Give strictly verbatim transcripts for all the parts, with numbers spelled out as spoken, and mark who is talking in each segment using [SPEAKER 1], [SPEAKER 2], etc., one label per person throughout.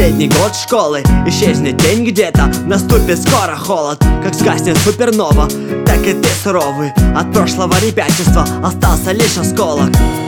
[SPEAKER 1] Последний год школы, исчезнет день где-то, наступит скоро холод. Как сгаснет супернова, так и ты суровый. От прошлого ребячества остался лишь осколок.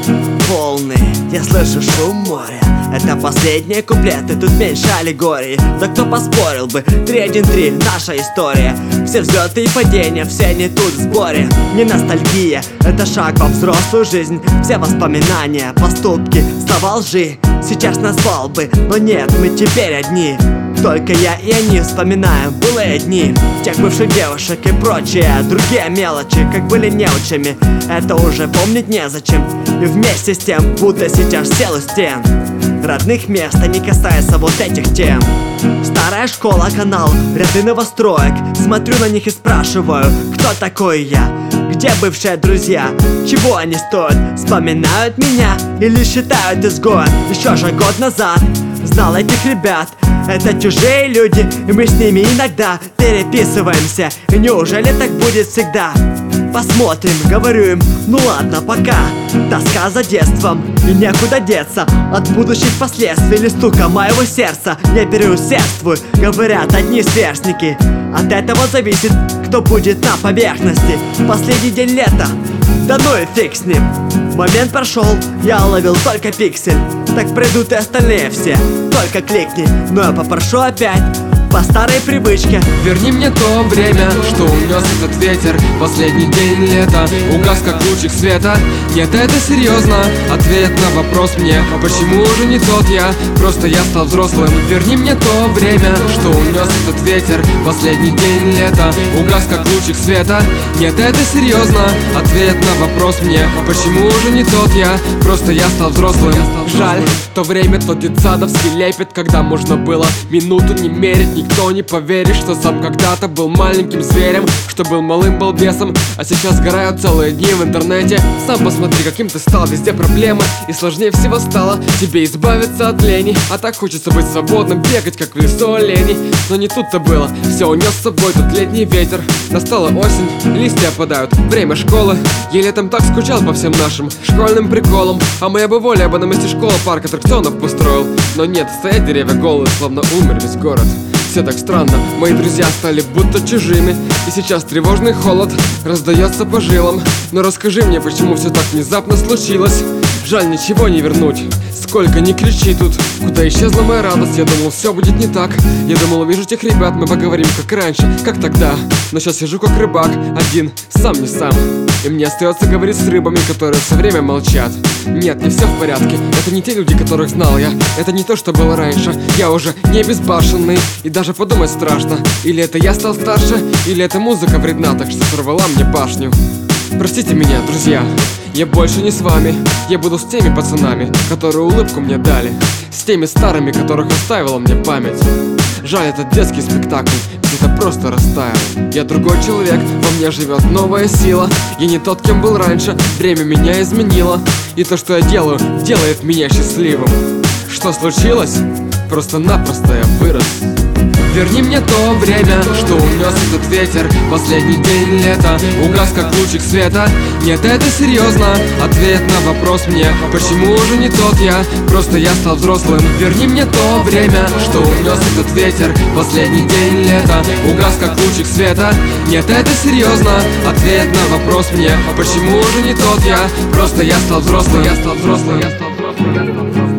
[SPEAKER 1] Волны, я слышу шум моря. Это последние куплеты, тут меньше аллегории. Да кто поспорил бы, три один три, наша история. Все взлеты и падения, все не тут в сборе. Не ностальгия, это шаг во взрослую жизнь. Все воспоминания, поступки, слова лжи сейчас назвал бы, но нет, мы теперь одни. Только я и они вспоминаем былые дни. Тех бывших девушек и прочие другие мелочи, как были неучами, это уже помнить незачем. И вместе с тем, будто сейчас сел у стен родных мест, а не касается вот этих тем. Старая школа, канал, ряды новостроек. Смотрю на них и спрашиваю, кто такой я? Где бывшие друзья? Чего они стоят? Вспоминают меня или считают изгоем? Еще же год назад знал этих ребят. Это чужие люди, и мы с ними иногда переписываемся. И неужели так будет всегда? Посмотрим, говорю им, ну ладно, пока. Тоска за детством, и некуда деться от будущих последствий или стука моего сердца. Не переусердствуй, говорят одни сверстники. От этого зависит, кто будет на поверхности. Последний день лета, да ну и фиг с ним. Момент прошел, я уловил только пиксель. Так придут и остальные все, только кликни. Но я попрошу опять по старой привычке.
[SPEAKER 2] Верни мне то время, что унес этот ветер. Последний день лета, угас как лучик света. Нет, это серьезно, ответ на вопрос мне: почему уже не тот я, просто я стал взрослым. Верни мне то время, что унес этот ветер. Последний день лета, угас как лучик света. Нет, это серьезно, ответ на вопрос мне: почему уже не тот я, просто я стал взрослым. Жаль, то время, тот детсадовский лепет, когда можно было минуту не мерить. Никто не поверит, что сам когда-то был маленьким зверем, что был малым балбесом, а сейчас сгорают целые дни в интернете. Сам посмотри, каким ты стал, везде проблемы, и сложнее всего стало тебе избавиться от лени. А так хочется быть свободным, бегать как в лесу оленей. Но не тут-то было, все унес с собой тот летний ветер. Настала осень, листья опадают, время школы. Я летом так скучал по всем нашим школьным приколам. А моя бы воля, я бы на месте школы парк аттракционов построил. Но нет, стоят деревья голые, словно умер весь город. Все так странно, мои друзья стали будто чужими. И сейчас тревожный холод раздается по жилам. Но расскажи мне, почему все так внезапно случилось. Жаль, ничего не вернуть, сколько ни кричи тут. Куда исчезла моя радость, я думал, все будет не так. Я думал, увижу тех ребят, мы поговорим как раньше, как тогда. Но сейчас сижу как рыбак, один, сам не сам. И мне остается говорить с рыбами, которые все время молчат. Нет, не все в порядке, это не те люди, которых знал я. Это не то, что было раньше, я уже не безбашенный. И даже подумать страшно, или это я стал старше, или эта музыка вредна, так что сорвала мне башню. Простите меня, друзья, я больше не с вами. Я буду с теми пацанами, которые улыбку мне дали, с теми старыми, которых оставила мне память. Жаль, этот детский спектакль где-то просто растаял. Я другой человек, во мне живет новая сила. Я не тот, кем был раньше, время меня изменило. И то, что я делаю, делает меня счастливым. Что случилось? Просто-напросто я вырос. Верни мне то время, что унес этот ветер. Последний день лета, угас как лучик света. Нет, это серьезно, ответ на вопрос мне: почему уже не тот я, просто я стал взрослым. Верни мне то время, что унес этот ветер. Последний день лета, угас как лучик света. Нет, это серьезно, ответ на вопрос мне: почему уже не тот я, просто я стал взрослым. Я стал взрослым, я стал взрослым, я стал взрослым.